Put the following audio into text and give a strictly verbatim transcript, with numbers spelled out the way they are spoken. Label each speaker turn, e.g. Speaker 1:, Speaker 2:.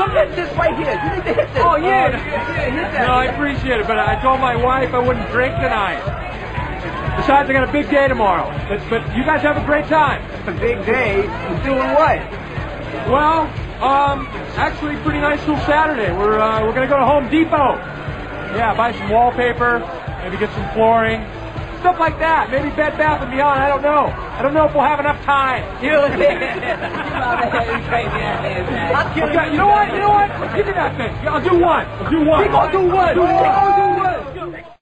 Speaker 1: come hit this right here. You need to hit this.
Speaker 2: Oh, yeah.
Speaker 1: Uh, yeah, yeah, hit that.
Speaker 2: No, I appreciate it, but I told my wife I wouldn't drink tonight. Besides, I got a big day tomorrow. But, but you guys have a great time.
Speaker 1: It's a big day. You doing what?
Speaker 2: Well, um, actually, pretty nice little Saturday. We're uh, we're gonna go to Home Depot. Yeah, buy some wallpaper, maybe get some flooring, stuff like that. Maybe Bed Bath and Beyond. I don't know. I don't know if we'll have enough time.
Speaker 1: You, okay,
Speaker 2: You know what? You know what? Give me that thing. I'll do one. I'll do one.
Speaker 1: we gonna do what? We gonna do what?